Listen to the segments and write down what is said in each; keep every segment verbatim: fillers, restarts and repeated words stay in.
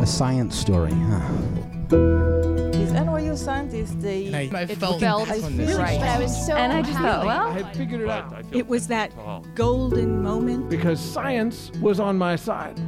science story, huh? These N Y U scientists, they I, I it felt, felt I really right. But I was so and I just thought, well, I had figured it out. It was that golden moment. Because science was on my side.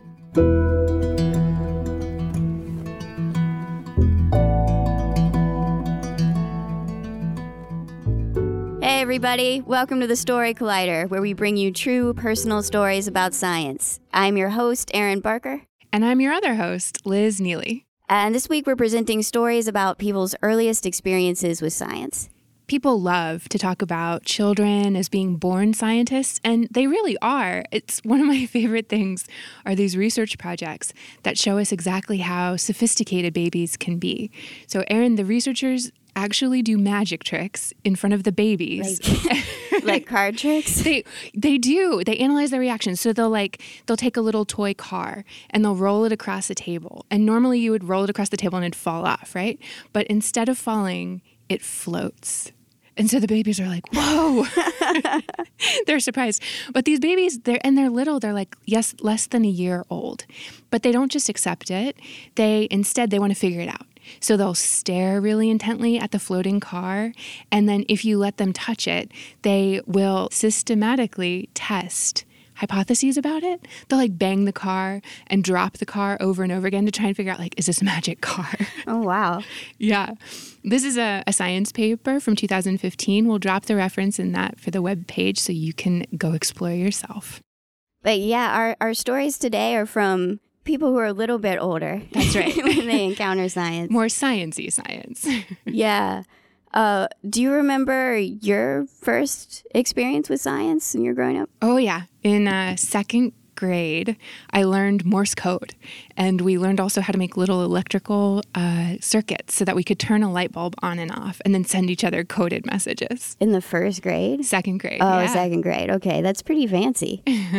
Hey everybody, welcome to the Story Collider, where we bring you true personal stories about science. I'm your host, Erin Barker. And I'm your other host, Liz Neely. And this week we're presenting stories about people's earliest experiences with science. People love to talk about children as being born scientists, and they really are. It's one of my favorite things are these research projects that show us exactly how sophisticated babies can be. So, Erin, the researchers actually do magic tricks in front of the babies. Like, like card tricks? They they do. They analyze their reactions. So they'll like they'll take a little toy car and they'll roll it across the table. And normally you would roll it across the table and it'd fall off, right? But instead of falling, it floats. And so the babies are like, whoa. They're surprised. But these babies, they're and they're little, they're like, yes, less than a year old. But they don't just accept it. They instead they want to figure it out. So they'll stare really intently at the floating car, and then if you let them touch it, they will systematically test hypotheses about it. They'll like bang the car and drop the car over and over again to try and figure out, like, is this a magic car? Oh, wow. Yeah. This is a, a science paper from two thousand fifteen. We'll drop the reference in that for the web page so you can go explore yourself. But yeah, our, our stories today are from people who are a little bit older. That's right. When they encounter science. More science-y science. Yeah. Uh, do you remember your first experience with science when you were growing up? Oh, yeah. In uh, second grade, I learned Morse code. And we learned also how to make little electrical uh, circuits so that we could turn a light bulb on and off and then send each other coded messages. In the first grade? Second grade, Oh, yeah. second grade. Okay, that's pretty fancy.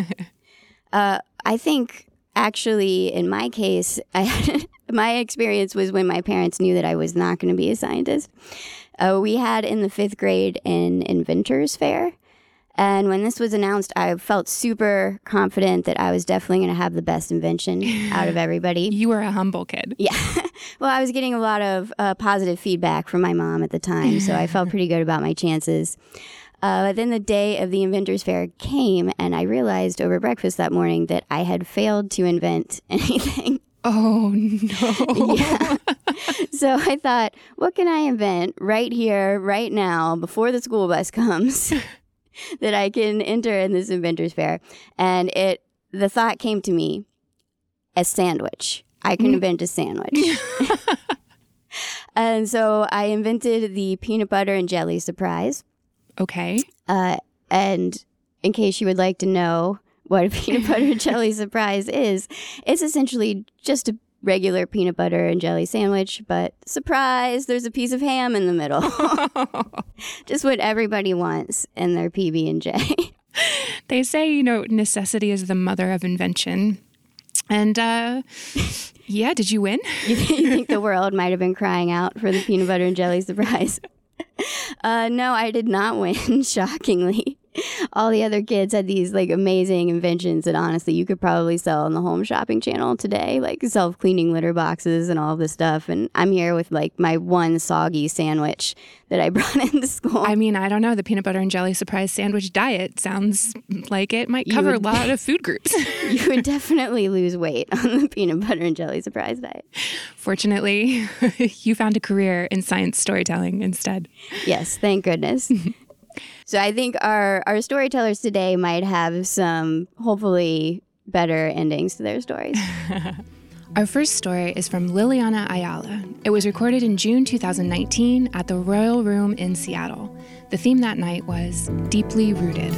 uh, I think... Actually, in my case, I had, my experience was when my parents knew that I was not going to be a scientist. Uh, we had in the fifth grade an inventors fair. And when this was announced, I felt super confident that I was definitely going to have the best invention out of everybody. You were a humble kid. Yeah. Well, I was getting a lot of uh, positive feedback from my mom at the time, so I felt pretty good about my chances. Uh, but then the day of the Inventors Fair came, and I realized over breakfast that morning that I had failed to invent anything. Oh, no. Yeah. So I thought, what can I invent right here, right now, before the school bus comes, that I can enter in this Inventors Fair? And it, the thought came to me, a sandwich. I can mm. invent a sandwich. And so I invented the peanut butter and jelly surprise. Okay. Uh, and in case you would like to know what a peanut butter and jelly surprise is, it's essentially just a regular peanut butter and jelly sandwich, but surprise, there's a piece of ham in the middle. Just what everybody wants in their P B and J. They say, you know, necessity is the mother of invention. And, uh, yeah, did you win? You, th- you think the world might have been crying out for the peanut butter and jelly surprise? Uh, no, I did not win, shockingly. All the other kids had these like amazing inventions that honestly you could probably sell on the Home Shopping Channel today, like self-cleaning litter boxes and all of this stuff. And I'm here with like my one soggy sandwich that I brought into school. I mean, I don't know. The peanut butter and jelly surprise sandwich diet sounds like it might cover would, a lot of food groups. You would definitely lose weight on the peanut butter and jelly surprise diet. Fortunately, you found a career in science storytelling instead. Yes, thank goodness. So I think our, our storytellers today might have some, hopefully, better endings to their stories. Our first story is from Liliana Ayala. It was recorded in June two thousand nineteen at the Royal Room in Seattle. The theme that night was Deeply Rooted.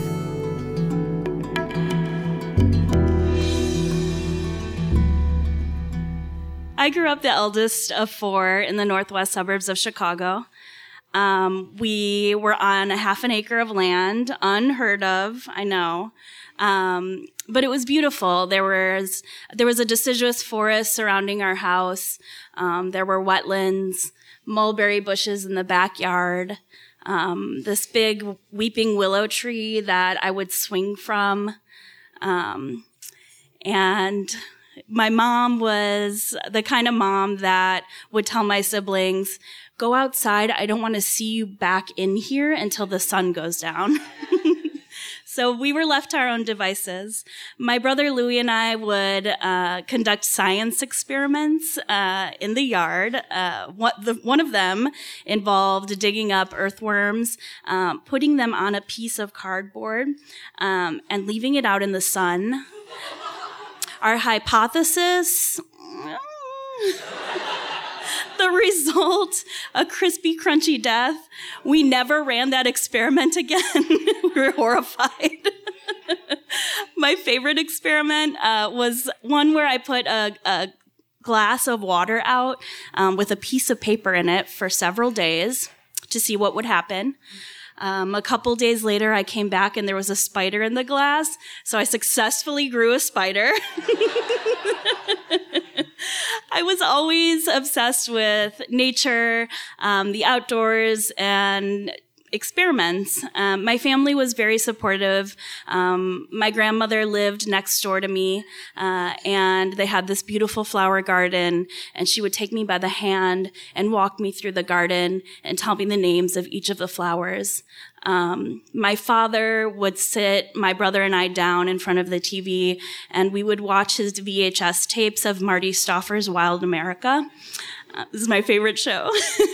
I grew up the eldest of four in the northwest suburbs of Chicago. Um, we were on a half an acre of land, unheard of, I know. Um, but it was beautiful. There was, there was a deciduous forest surrounding our house. Um, there were wetlands, mulberry bushes in the backyard, um, this big weeping willow tree that I would swing from. Um, and My mom was the kind of mom that would tell my siblings, go outside. I don't want to see you back in here until the sun goes down. So we were left to our own devices. My brother Louie and I would uh, conduct science experiments uh, in the yard. Uh, what the, one of them involved digging up earthworms, um, putting them on a piece of cardboard, um, and leaving it out in the sun. Our hypothesis... The result, a crispy, crunchy death. We never ran that experiment again. We were horrified. My favorite experiment uh, was one where I put a, a glass of water out um, with a piece of paper in it for several days to see what would happen. Um, a couple days later, I came back and there was a spider in the glass, so I successfully grew a spider. I was always obsessed with nature, um, the outdoors, and experiments. Um, my family was very supportive. Um, my grandmother lived next door to me, uh, and they had this beautiful flower garden, and she would take me by the hand and walk me through the garden and tell me the names of each of the flowers. Um, my father would sit my brother and I down in front of the T V, and we would watch his V H S tapes of Marty Stauffer's Wild America. Uh, this is my favorite show.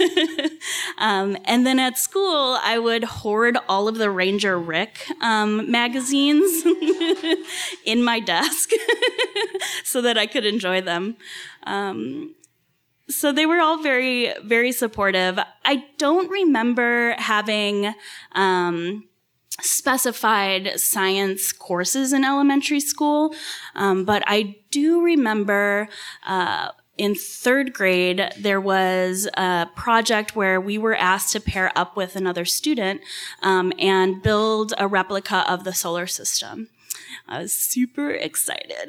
um, and then at school, I would hoard all of the Ranger Rick um, magazines in my desk so that I could enjoy them. Um, So they were all very, very supportive. I don't remember having um, specified science courses in elementary school, um, but I do remember uh, in third grade there was a project where we were asked to pair up with another student um, and build a replica of the solar system. I was super excited.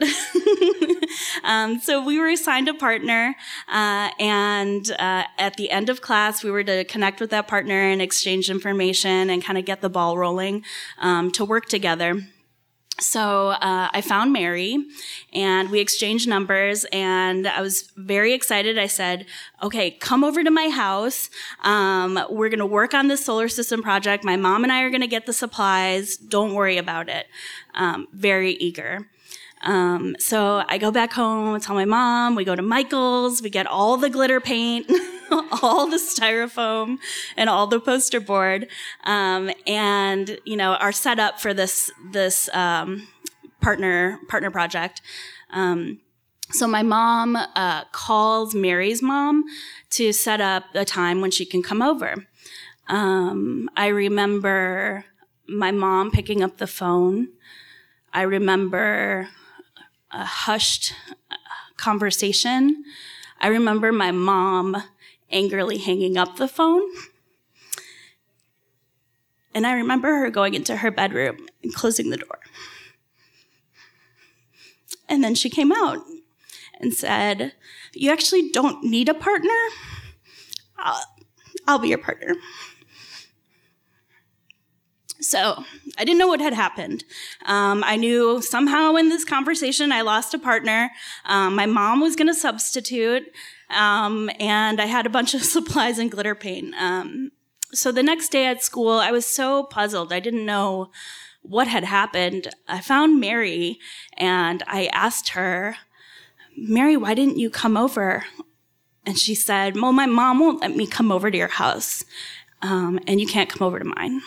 um, so we were assigned a partner, uh, and uh, at the end of class, we were to connect with that partner and exchange information and kind of get the ball rolling um, to work together. So uh, I found Mary, and we exchanged numbers, and I was very excited. I said, okay, come over to my house. Um, we're going to work on this solar system project. My mom and I are going to get the supplies. Don't worry about it. Um, very eager. Um, so I go back home, tell my mom, we go to Michael's, we get all the glitter paint, all the styrofoam, and all the poster board, um, and, you know, are set up for this, this, um, partner, partner project. Um, so my mom, uh, calls Mary's mom to set up a time when she can come over. Um, I remember my mom picking up the phone. I remember a hushed conversation. I remember my mom angrily hanging up the phone. And I remember her going into her bedroom and closing the door. And then she came out and said, "You actually don't need a partner. I'll, I'll be your partner." So I didn't know what had happened. Um, I knew somehow in this conversation I lost a partner. Um, my mom was going to substitute, um, and I had a bunch of supplies and glitter paint. Um, so the next day at school, I was so puzzled. I didn't know what had happened. I found Mary, and I asked her, "Mary, why didn't you come over?" And she said, "Well, my mom won't let me come over to your house, um, and you can't come over to mine."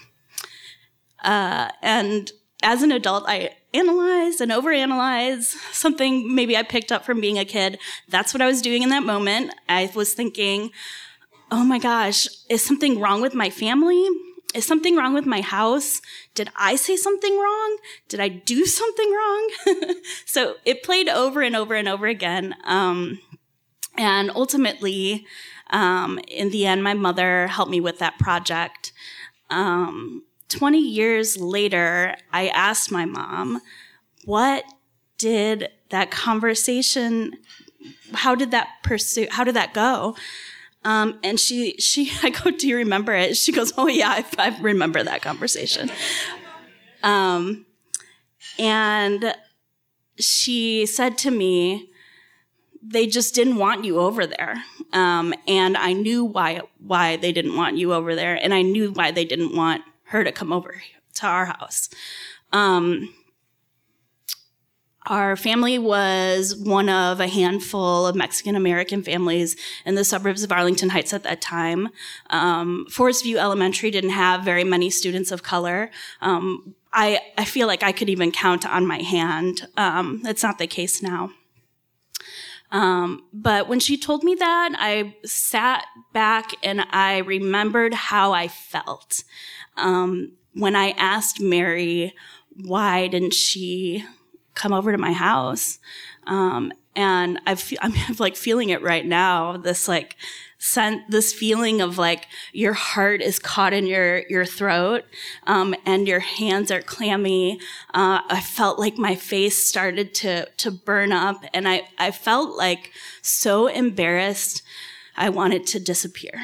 Uh, and as an adult, I analyze and overanalyze something maybe I picked up from being a kid. That's what I was doing in that moment. I was thinking, oh my gosh, is something wrong with my family? Is something wrong with my house? Did I say something wrong? Did I do something wrong? So it played over and over and over again. Um, and ultimately, um, in the end, my mother helped me with that project. Um, twenty years later, I asked my mom, what did that conversation, how did that pursue, how did that go? Um, and she, she, I go, "Do you remember it?" She goes, "Oh yeah, I, I remember that conversation." Um, and she said to me, they just didn't want you over there. Um, and I knew why why they didn't want you over there, and I knew why they didn't want her to come over to our house. Um, our family was one of a handful of Mexican-American families in the suburbs of Arlington Heights at that time. Um, Forest View Elementary didn't have very many students of color. Um, I, I feel like I could even count on my hand. Um, that's not the case now. Um, but when she told me that, I sat back and I remembered how I felt. Um, when I asked Mary, why didn't she come over to my house? Um, and I've, I'm like feeling it right now, this like, sen- this feeling of like your heart is caught in your, your throat, um, and your hands are clammy. Uh, I felt like my face started to, to burn up, and I, I felt like so embarrassed. I wanted to disappear.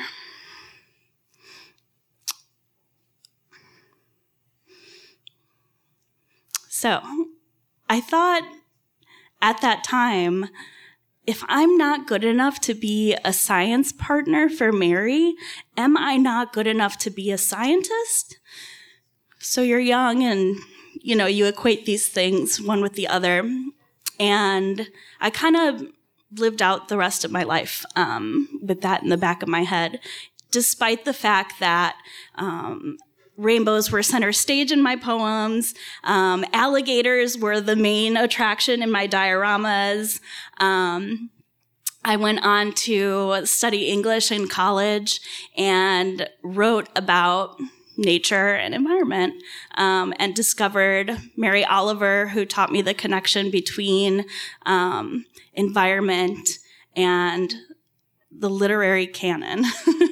So I thought at that time, if I'm not good enough to be a science partner for Mary, am I not good enough to be a scientist? So you're young and, you know, you equate these things one with the other. And I kind of lived out the rest of my life um, with that in the back of my head, despite the fact that um, rainbows were center stage in my poems. Um, alligators were the main attraction in my dioramas. Um, I went on to study English in college and wrote about nature and environment, um, and discovered Mary Oliver, who taught me the connection between um, environment and the literary canon.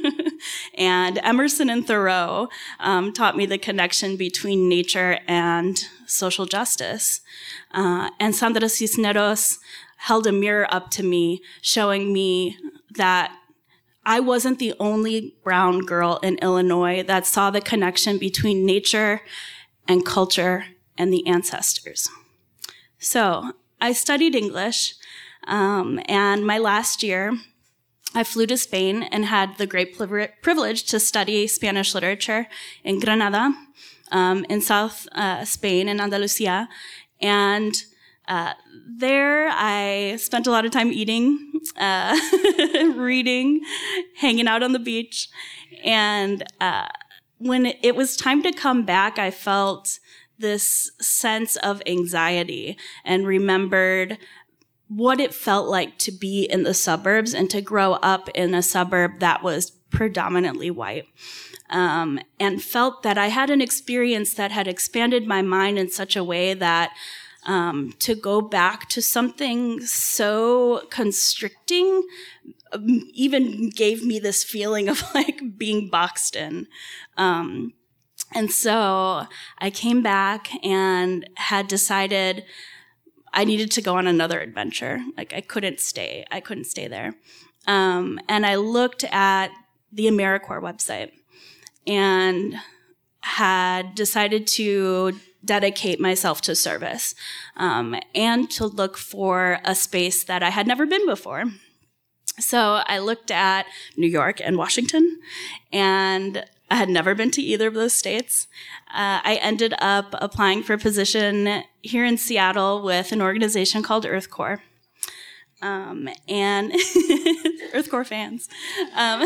And Emerson and Thoreau um, taught me the connection between nature and social justice. Uh, and Sandra Cisneros held a mirror up to me, showing me that I wasn't the only brown girl in Illinois that saw the connection between nature and culture and the ancestors. So I studied English, um, and my last year, I flew to Spain and had the great privilege to study Spanish literature in Granada, um, in South uh, Spain, in Andalusia. And uh, there I spent a lot of time eating, uh, reading, hanging out on the beach. And uh, when it was time to come back, I felt this sense of anxiety and remembered what it felt like to be in the suburbs and to grow up in a suburb that was predominantly white. Um, and felt that I had an experience that had expanded my mind in such a way that um, to go back to something so constricting um, even gave me this feeling of like being boxed in. Um, and so I came back and had decided I needed to go on another adventure. Like I couldn't stay. I couldn't stay there. Um, and I looked at the AmeriCorps website and had decided to dedicate myself to service, um, and to look for a space that I had never been before. So I looked at New York and Washington, and I had never been to either of those states. Uh, I ended up applying for a position here in Seattle with an organization called EarthCorps. Um, and EarthCorps fans. Um,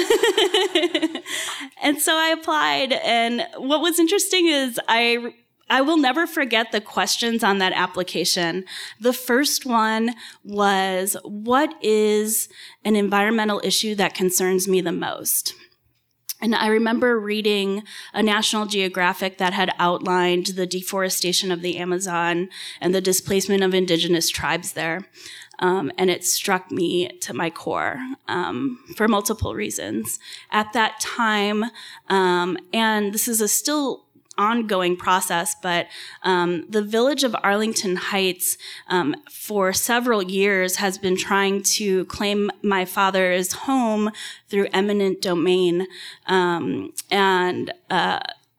and so I applied, and what was interesting is I I will never forget the questions on that application. The first one was, what is an environmental issue that concerns me the most? And I remember reading a National Geographic that had outlined the deforestation of the Amazon and the displacement of indigenous tribes there. Um, and it struck me to my core um, for multiple reasons. At that time, um, and this is a still ongoing process, but um, the village of Arlington Heights um, for several years has been trying to claim my father's home through eminent domain. Um, and uh,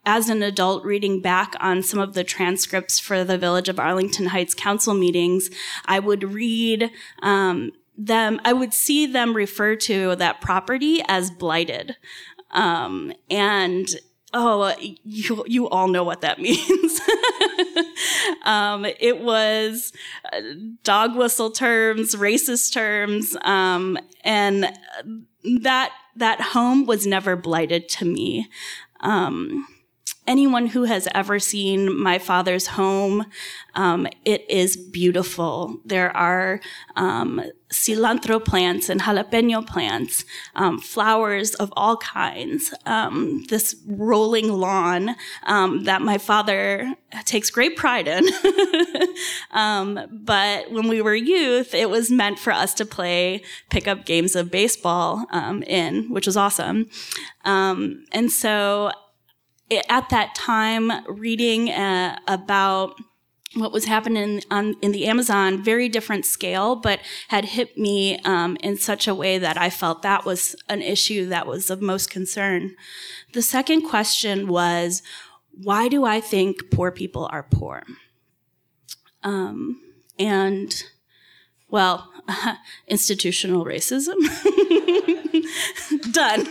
as an adult, reading back on some of the transcripts for the Village of Arlington Heights council meetings, I would read um, them, I would see them refer to that property as blighted. Um, and Oh, you you all know what that means. um, it was dog whistle terms, racist terms, um, and that that home was never blighted to me. Um, anyone who has ever seen my father's home, um, it is beautiful. There are um, cilantro plants and jalapeno plants, um, flowers of all kinds, um, this rolling lawn um, that my father takes great pride in. um, but when we were youth, it was meant for us to play pickup games of baseball um, in, which was awesome. Um, and so it, at that time, reading uh, about what was happening on, in the Amazon, very different scale, but had hit me um, in such a way that I felt that was an issue that was of most concern. The second question was, why do I think poor people are poor? Um, and, well, uh, institutional racism. Done.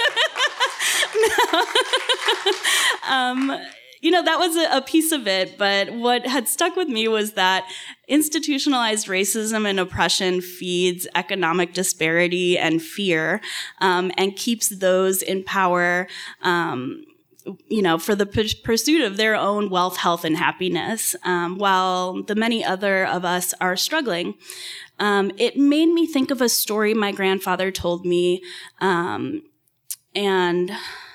No. um, You know, that was a, a piece of it, but what had stuck with me was that institutionalized racism and oppression feeds economic disparity and fear, um, and keeps those in power, um, you know, for the p- pursuit of their own wealth, health, and happiness, um, while the many other of us are struggling. Um, it made me think of a story my grandfather told me, um, and...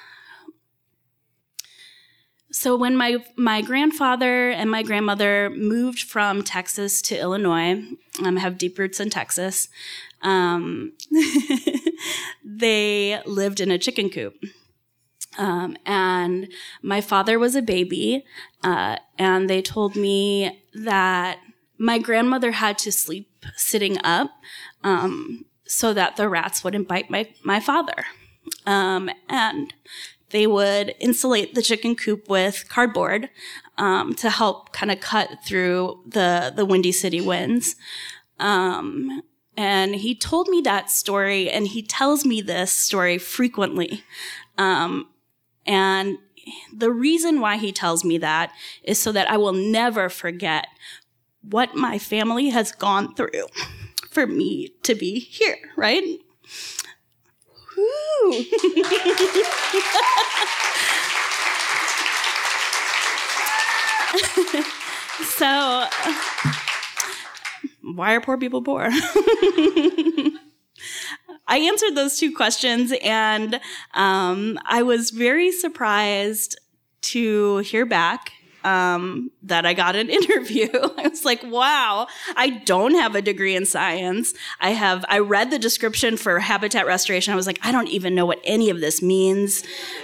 So when my, my grandfather and my grandmother moved from Texas to Illinois, um, I have deep roots in Texas, um, they lived in a chicken coop. Um, and my father was a baby, uh, and they told me that my grandmother had to sleep sitting up um, so that the rats wouldn't bite my, my father. Um, and they would insulate the chicken coop with cardboard um, to help kind of cut through the, the Windy City winds. Um, and he told me that story, and he tells me this story frequently. Um, and the reason why he tells me that is so that I will never forget what my family has gone through for me to be here, right? Woo! So, why are poor people poor? I answered those two questions, and um, I was very surprised to hear back Um, that I got an interview. I was like, wow, I don't have a degree in science. I have, I read the description for habitat restoration. I was like, I don't even know what any of this means.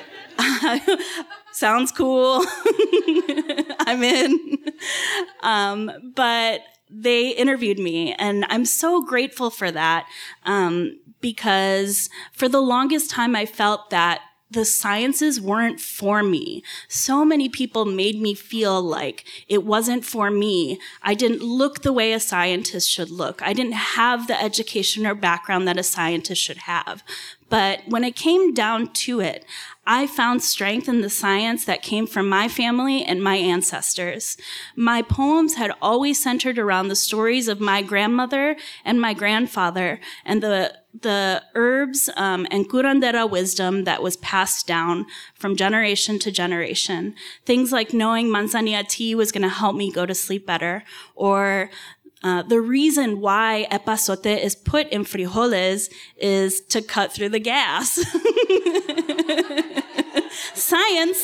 Sounds cool. I'm in. Um, but they interviewed me, and I'm so grateful for that, um, because for the longest time I felt that the sciences weren't for me. So many people made me feel like it wasn't for me. I didn't look the way a scientist should look. I didn't have the education or background that a scientist should have. But when it came down to it, I found strength in the science that came from my family and my ancestors. My poems had always centered around the stories of my grandmother and my grandfather, and the the herbs um, and curandera wisdom that was passed down from generation to generation. Things like knowing manzanilla tea was going to help me go to sleep better, or Uh, the reason why epazote is put in frijoles is to cut through the gas. Science.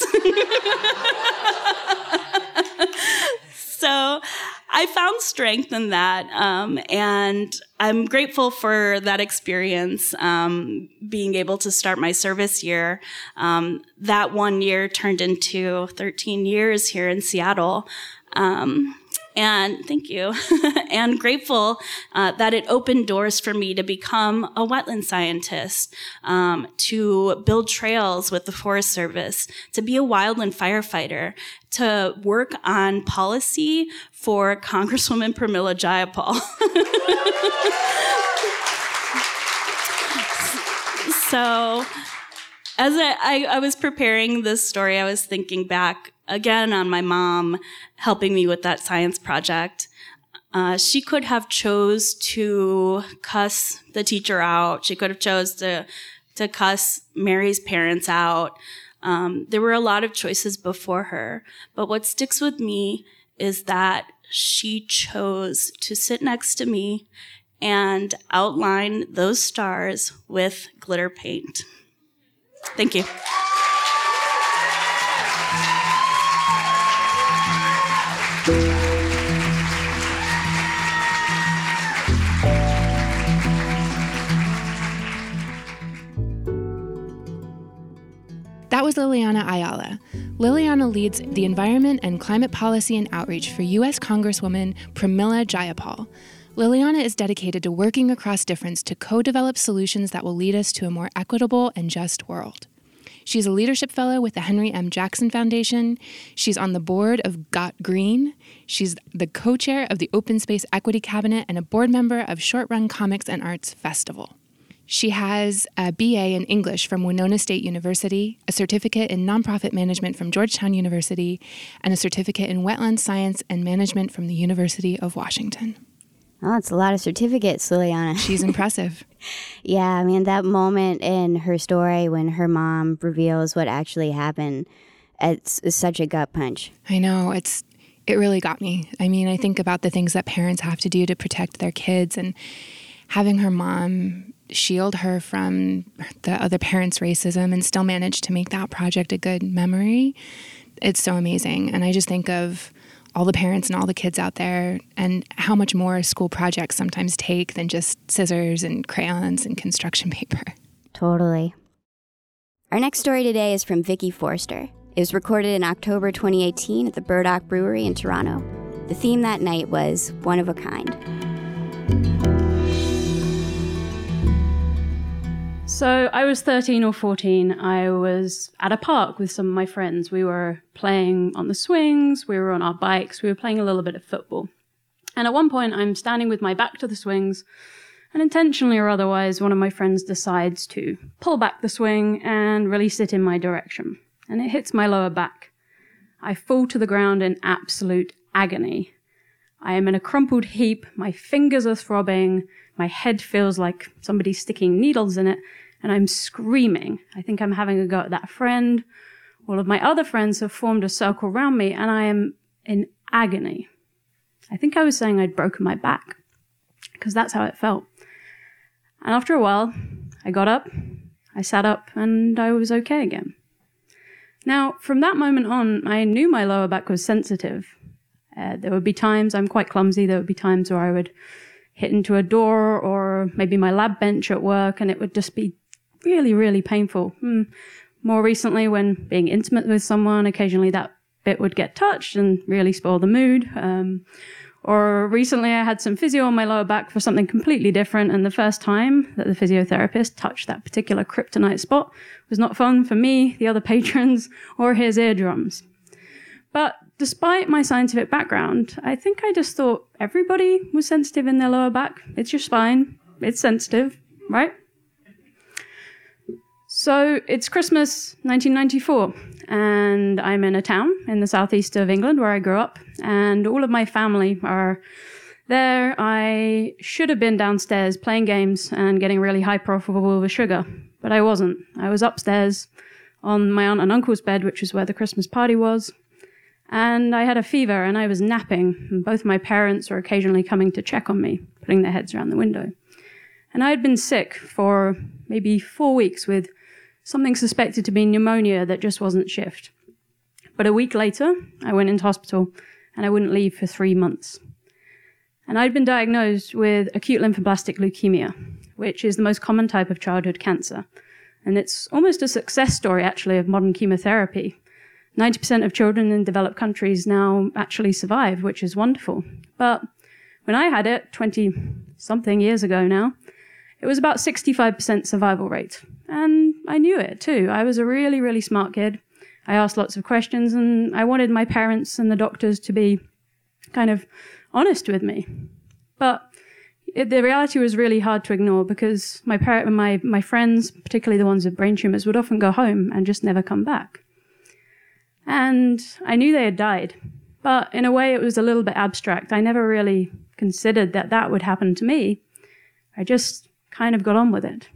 So I found strength in that, um, and I'm grateful for that experience, um, being able to start my service year. Um, that one year turned into thirteen years here in Seattle. Um, And thank you. And grateful uh, that it opened doors for me to become a wetland scientist, um, to build trails with the Forest Service, to be a wildland firefighter, to work on policy for Congresswoman Pramila Jayapal. So as I, I, I was preparing this story, I was thinking back again on my mom helping me with that science project. Uh, she could have chose to cuss the teacher out. She could have chose to, to cuss Mary's parents out. Um, there were a lot of choices before her. But what sticks with me is that she chose to sit next to me and outline those stars with glitter paint. Thank you. That was Liliana Ayala. Liliana leads the Environment and Climate Policy and Outreach for U S Congresswoman Pramila Jayapal. Liliana is dedicated to working across difference to co-develop solutions that will lead us to a more equitable and just world. She's a leadership fellow with the Henry M. Jackson Foundation. She's on the board of Got Green. She's the co-chair of the Open Space Equity Cabinet and a board member of Short Run Comics and Arts Festival. She has a B A in English from Winona State University, a certificate in nonprofit management from Georgetown University, and a certificate in wetland science and management from the University of Washington. Oh, it's a lot of certificates, Liliana. She's impressive. Yeah, I mean, that moment in her story when her mom reveals what actually happened, it's, it's such a gut punch. I know, it's it really got me. I mean, I think about the things that parents have to do to protect their kids, and having her mom shield her from the other parents' racism and still manage to make that project a good memory. It's so amazing. And I just think of all the parents and all the kids out there and how much more school projects sometimes take than just scissors and crayons and construction paper. Totally. Our next story today is from Vicky Forster. It was recorded in October twenty eighteen at the Burdock Brewery in Toronto. The theme that night was One of a Kind. So I was thirteen or fourteen. I was at a park with some of my friends. We were playing on the swings. We were on our bikes. We were playing a little bit of football. And at one point, I'm standing with my back to the swings, and intentionally or otherwise, one of my friends decides to pull back the swing and release it in my direction. And it hits my lower back. I fall to the ground in absolute agony. I am in a crumpled heap. My fingers are throbbing. My head feels like somebody's sticking needles in it, and I'm screaming. I think I'm having a go at that friend. All of my other friends have formed a circle around me, and I am in agony. I think I was saying I'd broken my back, because that's how it felt. And after a while, I got up, I sat up, and I was okay again. Now, from that moment on, I knew my lower back was sensitive. Uh, there would be times, I'm quite clumsy, there would be times where I would hit into a door or maybe my lab bench at work, and it would just be really, really painful. Hmm. More recently, when being intimate with someone, occasionally that bit would get touched and really spoil the mood. Um, or recently I had some physio on my lower back for something completely different, and the first time that the physiotherapist touched that particular kryptonite spot was not fun for me, the other patrons, or his eardrums. But despite my scientific background, I think I just thought everybody was sensitive in their lower back. It's your spine. It's sensitive, right? So it's Christmas nineteen ninety-four, and I'm in a town in the southeast of England where I grew up, and all of my family are there. I should have been downstairs playing games and getting really high profile with sugar, but I wasn't. I was upstairs on my aunt and uncle's bed, which is where the Christmas party was. And I had a fever and I was napping, and both my parents were occasionally coming to check on me, putting their heads around the window. And I had been sick for maybe four weeks with something suspected to be pneumonia that just wasn't shift. But a week later, I went into hospital and I wouldn't leave for three months. And I'd been diagnosed with acute lymphoblastic leukemia, which is the most common type of childhood cancer. And it's almost a success story, actually, of modern chemotherapy. ninety percent of children in developed countries now actually survive, which is wonderful. But when I had it twenty-something years ago now, it was about sixty-five percent survival rate. And I knew it too. I was a really, really smart kid. I asked lots of questions, and I wanted my parents and the doctors to be kind of honest with me. But it, the reality was really hard to ignore, because my par- my my friends, particularly the ones with brain tumors, would often go home and just never come back. And I knew they had died, but in a way it was a little bit abstract. I never really considered that that would happen to me. I just kind of got on with it.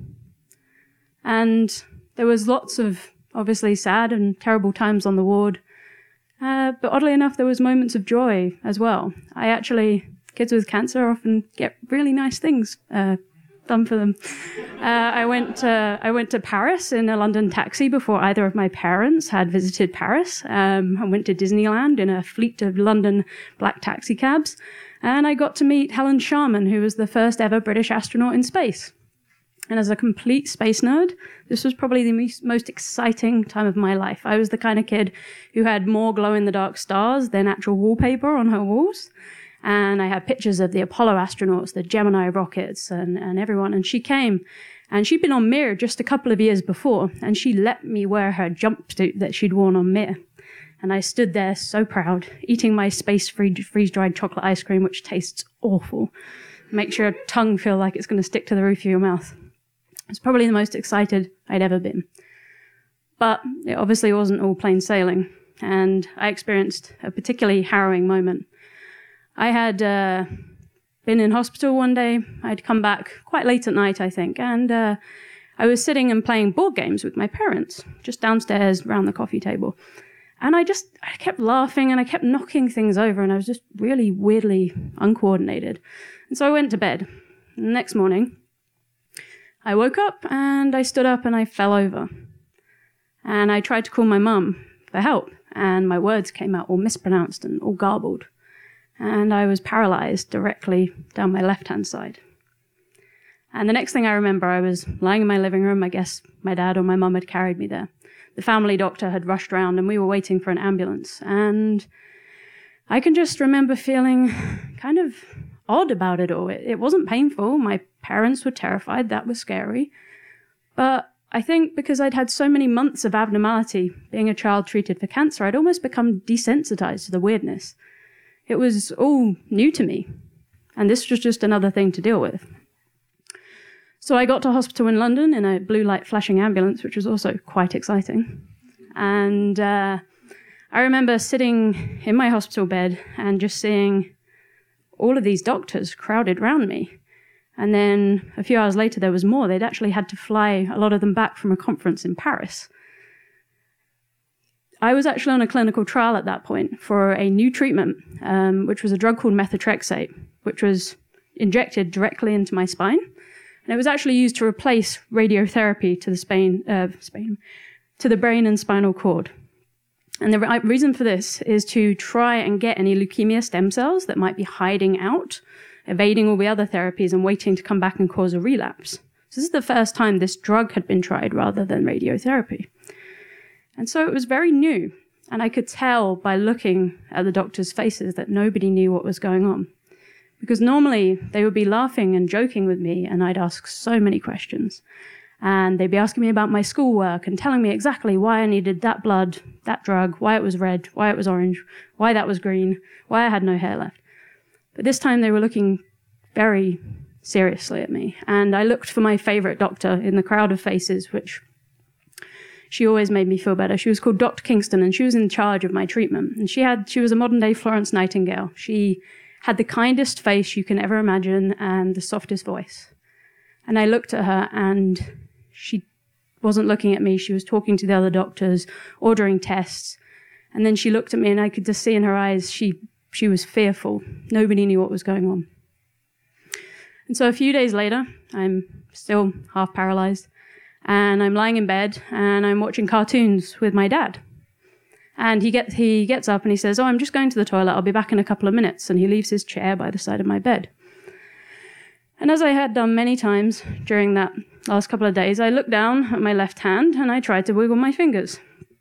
And there was lots of obviously sad and terrible times on the ward, uh, but oddly enough, there was moments of joy as well. I actually, kids with cancer often get really nice things uh, done for them. Uh, I went uh, I went to Paris in a London taxi before either of my parents had visited Paris. Um, I went to Disneyland in a fleet of London black taxi cabs, and I got to meet Helen Sharman, who was the first ever British astronaut in space. And as a complete space nerd, this was probably the most exciting time of my life. I was the kind of kid who had more glow-in-the-dark stars than actual wallpaper on her walls. And I had pictures of the Apollo astronauts, the Gemini rockets, and, and everyone. And she came, and she'd been on Mir just a couple of years before, and she let me wear her jumpsuit that she'd worn on Mir. And I stood there so proud, eating my space freeze-dried chocolate ice cream, which tastes awful. Makes your tongue feel like it's going to stick to the roof of your mouth. It's probably the most excited I'd ever been. But it obviously wasn't all plain sailing, and I experienced a particularly harrowing moment. I had uh, been in hospital one day. I'd come back quite late at night, I think, and uh, I was sitting and playing board games with my parents, just downstairs around the coffee table. And I just, I kept laughing and I kept knocking things over, and I was just really weirdly uncoordinated. And so I went to bed. And the next morning, I woke up and I stood up and I fell over. And I tried to call my mum for help, and my words came out all mispronounced and all garbled. And I was paralyzed directly down my left-hand side. And the next thing I remember, I was lying in my living room. I guess my dad or my mum had carried me there. The family doctor had rushed round, and we were waiting for an ambulance. And I can just remember feeling kind of odd about it all. It, it wasn't painful. My parents were terrified. That was scary. But I think because I'd had so many months of abnormality, being a child treated for cancer, I'd almost become desensitized to the weirdness. It was all new to me, and this was just another thing to deal with. So I got to hospital in London in a blue light flashing ambulance, which was also quite exciting. And uh, I remember sitting in my hospital bed and just seeing all of these doctors crowded around me. And then a few hours later, there was more. They'd actually had to fly a lot of them back from a conference in Paris. I was actually on a clinical trial at that point for a new treatment, um, which was a drug called methotrexate, which was injected directly into my spine. And it was actually used to replace radiotherapy to the Spain, uh, Spain, to the brain and spinal cord. And the re- reason for this is to try and get any leukemia stem cells that might be hiding out, evading all the other therapies and waiting to come back and cause a relapse. So this is the first time this drug had been tried rather than radiotherapy. And so it was very new, and I could tell by looking at the doctors' faces that nobody knew what was going on. Because normally they would be laughing and joking with me, and I'd ask so many questions. And they'd be asking me about my schoolwork and telling me exactly why I needed that blood, that drug, why it was red, why it was orange, why that was green, why I had no hair left. But this time they were looking very seriously at me, and I looked for my favorite doctor in the crowd of faces, which she always made me feel better. She was called Doctor Kingston, and she was in charge of my treatment. And she had, she was a modern-day Florence Nightingale. She had the kindest face you can ever imagine and the softest voice. And I looked at her, and she wasn't looking at me. She was talking to the other doctors, ordering tests. And then she looked at me, and I could just see in her eyes she she was fearful. Nobody knew what was going on. And so a few days later, I'm still half paralyzed, and I'm lying in bed, and I'm watching cartoons with my dad. And he, get, he gets up and he says, "Oh, I'm just going to the toilet. I'll be back in a couple of minutes." And he leaves his chair by the side of my bed. And as I had done many times during that last couple of days, I looked down at my left hand and I tried to wiggle my fingers.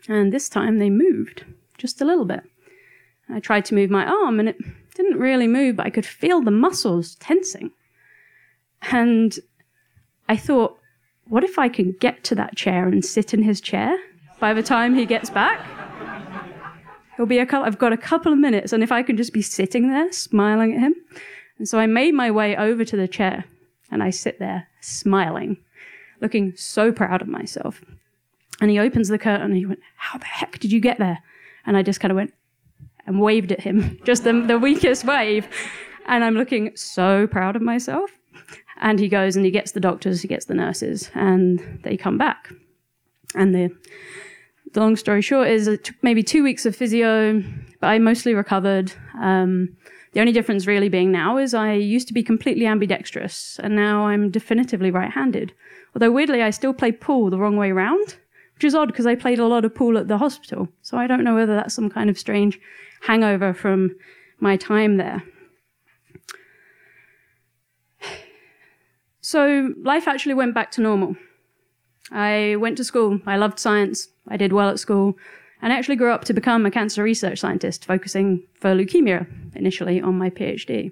And this time they moved just a little bit. I tried to move my arm and it didn't really move, but I could feel the muscles tensing. And I thought, what if I can get to that chair and sit in his chair by the time he gets back? It'll be a couple, I've got a couple of minutes, and if I can just be sitting there smiling at him. And so I made my way over to the chair, and I sit there smiling, looking so proud of myself. And he opens the curtain and he went, how the heck did you get there? And I just kind of went and waved at him, just the, the weakest wave. And I'm looking so proud of myself. And he goes and he gets the doctors, he gets the nurses, and they come back. And the, the long story short is it took maybe two weeks of physio, but I mostly recovered. Um, the only difference really being now is I used to be completely ambidextrous, and now I'm definitively right-handed. Although weirdly, I still play pool the wrong way round, which is odd because I played a lot of pool at the hospital. So I don't know whether that's some kind of strange hangover from my time there. So life actually went back to normal. I went to school. I loved science. I did well at school. And I actually grew up to become a cancer research scientist, focusing for leukemia initially on my PhD.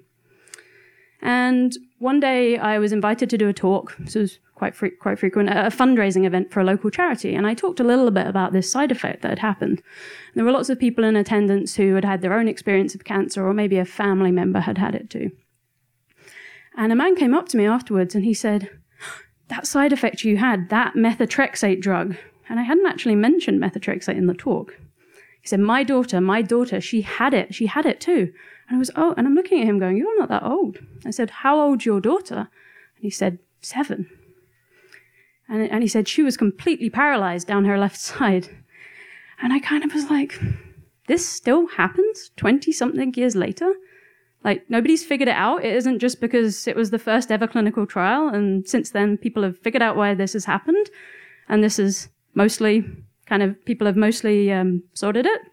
And one day I was invited to do a talk. This was quite fre- quite frequent, a fundraising event for a local charity. And I talked a little bit about this side effect that had happened. There were lots of people in attendance who had had their own experience of cancer, or maybe a family member had had it too. And a man came up to me afterwards and he said, that side effect you had, that methotrexate drug. And I hadn't actually mentioned methotrexate in the talk. He said, my daughter, my daughter, she had it. She had it too. And I was, oh, and I'm looking at him going, you're not that old. I said, how old's your daughter? And he said, seven. And, and he said, she was completely paralyzed down her left side. And I kind of was like, this still happens twenty-something years later? Like, nobody's figured it out. It isn't just because it was the first ever clinical trial, and since then people have figured out why this has happened, and this is mostly, kind of, people have mostly um, sorted it.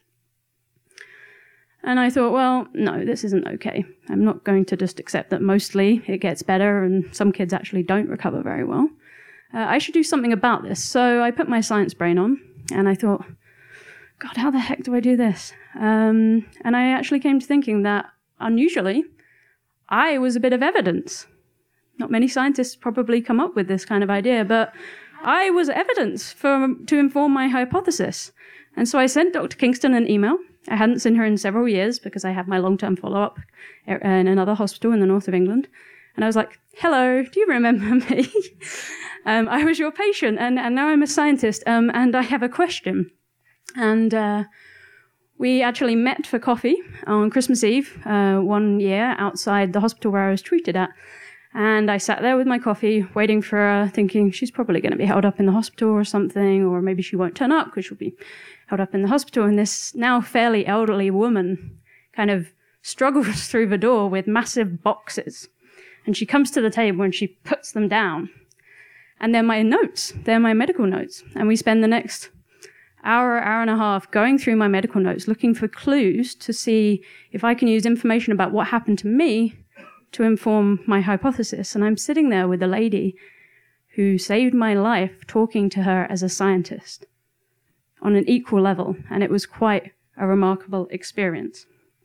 And I thought, well, no, this isn't okay. I'm not going to just accept that mostly it gets better and some kids actually don't recover very well. Uh, I should do something about this. So I put my science brain on, and I thought, God, how the heck do I do this? Um, and I actually came to thinking that unusually, I was a bit of evidence. Not many scientists probably come up with this kind of idea, but I was evidence for, to inform my hypothesis. And so I sent Doctor Kingston an email. I hadn't seen her in several years because I had my long-term follow-up in another hospital in the north of England. And I was like, hello, do you remember me? um, I was your patient, and, and now I'm a scientist, um, and I have a question. And uh, we actually met for coffee on Christmas Eve uh, one year outside the hospital where I was treated at. And I sat there with my coffee, waiting for her, thinking she's probably going to be held up in the hospital or something, or maybe she won't turn up because she'll be held up in the hospital. And this now fairly elderly woman kind of struggles through the door with massive boxes. And she comes to the table and she puts them down. And they're my notes. They're my medical notes. And we spend the next hour, hour and a half going through my medical notes, looking for clues to see if I can use information about what happened to me to inform my hypothesis. And I'm sitting there with a lady who saved my life, talking to her as a scientist on an equal level. And it was quite a remarkable experience.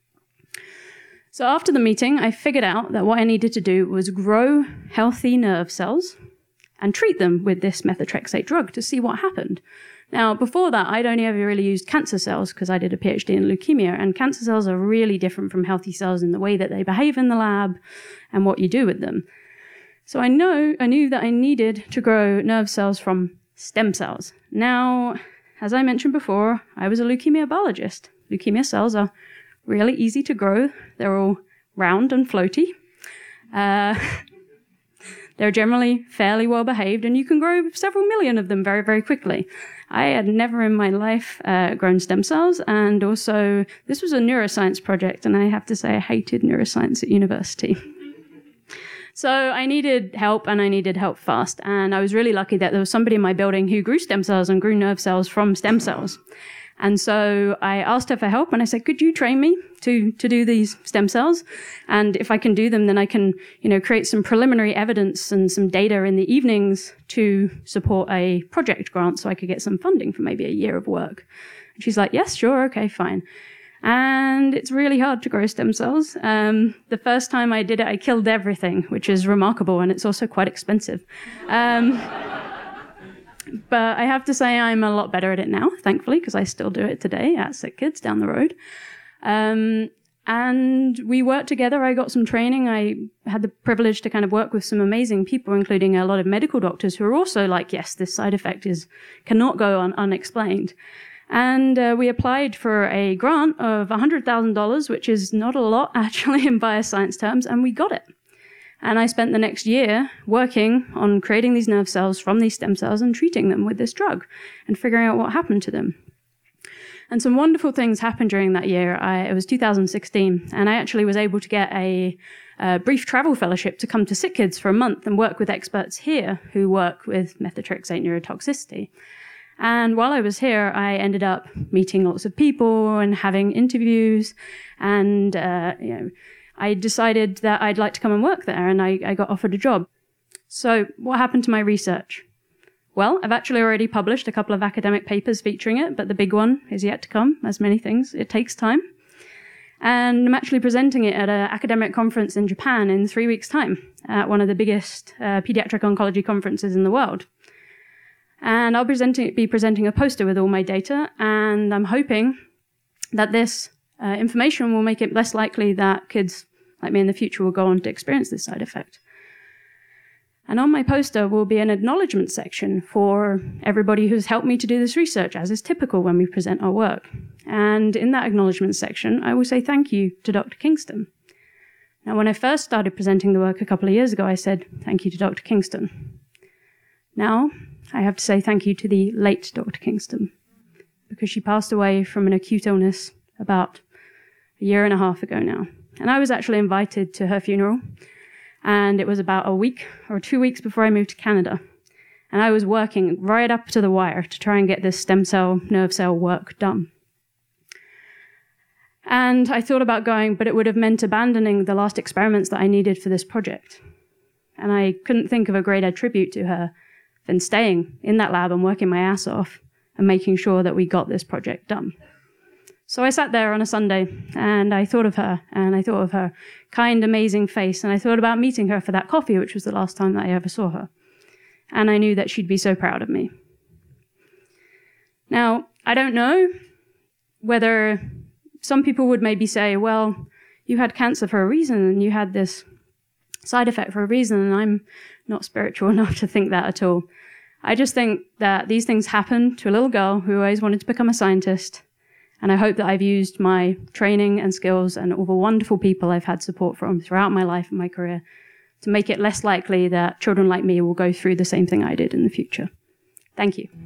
So after the meeting, I figured out that what I needed to do was grow healthy nerve cells and treat them with this methotrexate drug to see what happened. Now, before that, I'd only ever really used cancer cells because I did a PhD in leukemia, and cancer cells are really different from healthy cells in the way that they behave in the lab and what you do with them. So I know, I knew that I needed to grow nerve cells from stem cells. Now, as I mentioned before, I was a leukemia biologist. Leukemia cells are really easy to grow. They're all round and floaty. Uh, they're generally fairly well behaved, and you can grow several million of them very, very quickly. I had never in my life uh, grown stem cells, and also this was a neuroscience project, and I have to say I hated neuroscience at university. So I needed help, and I needed help fast, and I was really lucky that there was somebody in my building who grew stem cells and grew nerve cells from stem cells. And so I asked her for help, and I said, could you train me to, to do these stem cells? And if I can do them, then I can, you know, create some preliminary evidence and some data in the evenings to support a project grant so I could get some funding for maybe a year of work. And she's like, yes, sure, okay, fine. And it's really hard to grow stem cells. Um, the first time I did it, I killed everything, which is remarkable, and it's also quite expensive. Um, But I have to say I'm a lot better at it now, thankfully, because I still do it today at Sick Kids down the road. Um, and we worked together. I got some training. I had the privilege to kind of work with some amazing people, including a lot of medical doctors who are also like, yes, this side effect is cannot go on unexplained. And uh, we applied for a grant of one hundred thousand dollars, which is not a lot actually in bioscience terms, and we got it. And I spent the next year working on creating these nerve cells from these stem cells and treating them with this drug and figuring out what happened to them. And some wonderful things happened during that year. I, it was two thousand sixteen, and I actually was able to get a, a brief travel fellowship to come to Sick Kids for a month and work with experts here who work with methotrexate neurotoxicity. And while I was here, I ended up meeting lots of people and having interviews, and uh, you know, I decided that I'd like to come and work there, and I, I got offered a job. So what happened to my research? Well, I've actually already published a couple of academic papers featuring it, but the big one is yet to come, as many things. It takes time. And I'm actually presenting it at an academic conference in Japan in three weeks' time, at one of the biggest uh, pediatric oncology conferences in the world. And I'll presenting, be presenting a poster with all my data, and I'm hoping that this Uh, information will make it less likely that kids like me in the future will go on to experience this side effect. And on my poster will be an acknowledgement section for everybody who's helped me to do this research, as is typical when we present our work. And in that acknowledgement section, I will say thank you to Doctor Kingston. Now, when I first started presenting the work a couple of years ago, I said thank you to Doctor Kingston. Now, I have to say thank you to the late Doctor Kingston, because she passed away from an acute illness about a year and a half ago now. And I was actually invited to her funeral, and it was about a week or two weeks before I moved to Canada. And I was working right up to the wire to try and get this stem cell, nerve cell work done. And I thought about going, but it would have meant abandoning the last experiments that I needed for this project. And I couldn't think of a greater tribute to her than staying in that lab and working my ass off and making sure that we got this project done. So I sat there on a Sunday, and I thought of her, and I thought of her kind, amazing face, and I thought about meeting her for that coffee, which was the last time that I ever saw her. And I knew that she'd be so proud of me. Now, I don't know whether some people would maybe say, well, you had cancer for a reason, and you had this side effect for a reason, and I'm not spiritual enough to think that at all. I just think that these things happen to a little girl who always wanted to become a scientist. And I hope that I've used my training and skills and all the wonderful people I've had support from throughout my life and my career to make it less likely that children like me will go through the same thing I did in the future. Thank you.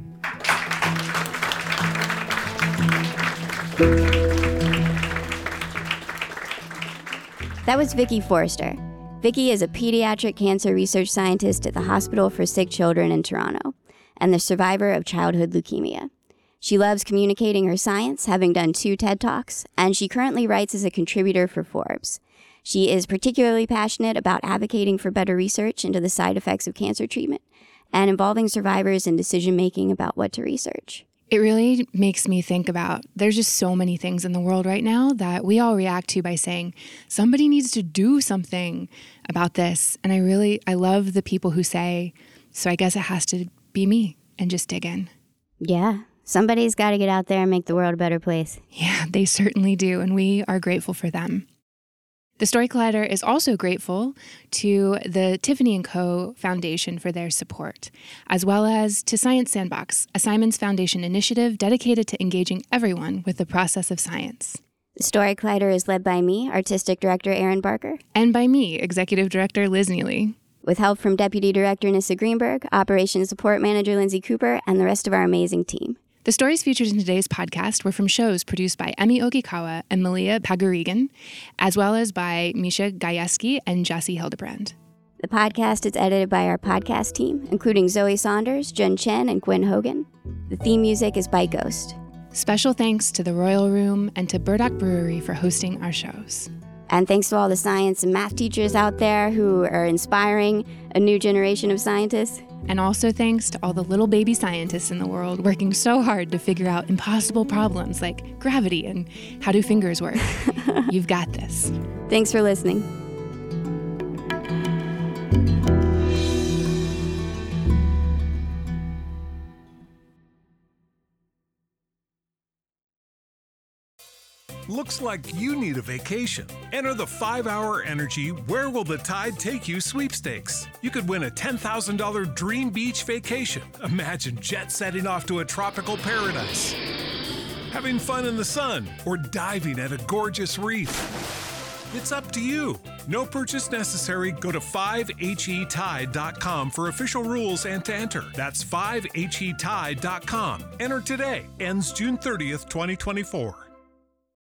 That was Vicki Forrester. Vicki is a pediatric cancer research scientist at the Hospital for Sick Children in Toronto and the survivor of childhood leukemia. She loves communicating her science, having done two TED Talks, and she currently writes as a contributor for Forbes. She is particularly passionate about advocating for better research into the side effects of cancer treatment and involving survivors in decision-making about what to research. It really makes me think about, there's just so many things in the world right now that we all react to by saying, somebody needs to do something about this. And I really, I love the people who say, so I guess it has to be me, and just dig in. Yeah. Somebody's got to get out there and make the world a better place. Yeah, they certainly do, and we are grateful for them. The Story Collider is also grateful to the Tiffany and Co. Foundation for their support, as well as to Science Sandbox, a Simons Foundation initiative dedicated to engaging everyone with the process of science. The Story Collider is led by me, Artistic Director Erin Barker. And by me, Executive Director Liz Neely. With help from Deputy Director Nissa Greenberg, Operations Support Manager Lindsay Cooper, and the rest of our amazing team. The stories featured in today's podcast were from shows produced by Emi Ogikawa and Malia Pagarigan, as well as by Misha Gajewski and Jesse Hildebrand. The podcast is edited by our podcast team, including Zoe Saunders, Jun Chen, and Gwen Hogan. The theme music is by Ghost. Special thanks to the Royal Room and to Burdock Brewery for hosting our shows. And thanks to all the science and math teachers out there who are inspiring a new generation of scientists. And also thanks to all the little baby scientists in the world working so hard to figure out impossible problems like gravity and how do fingers work. You've got this. Thanks for listening. Looks like you need a vacation. Enter the five hour Energy Where Will the Tide Take You sweepstakes. You could win a ten thousand dollars dream beach vacation. Imagine jet setting off to a tropical paradise, having fun in the sun, or diving at a gorgeous reef. It's up to you. No purchase necessary. Go to five H E tide dot com for official rules and to enter. That's five H E tide dot com. Enter today. Ends June thirtieth, twenty twenty-four.